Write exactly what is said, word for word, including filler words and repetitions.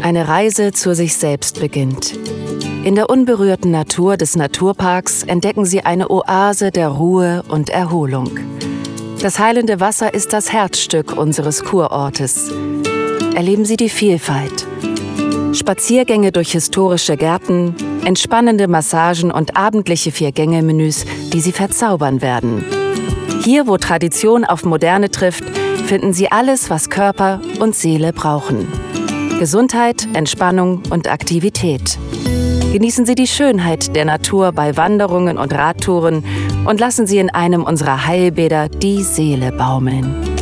Eine Reise zu sich selbst beginnt. In der unberührten Natur des Naturparks entdecken Sie eine Oase der Ruhe und Erholung. Das heilende Wasser ist das Herzstück unseres Kurortes. Erleben Sie die Vielfalt. Spaziergänge durch historische Gärten, entspannende Massagen und abendliche Vier-Gänge-Menüs, die Sie verzaubern werden. Hier, wo Tradition auf Moderne trifft, finden Sie alles, was Körper und Seele brauchen. Gesundheit, Entspannung und Aktivität. Genießen Sie die Schönheit der Natur bei Wanderungen und Radtouren und lassen Sie in einem unserer Heilbäder die Seele baumeln.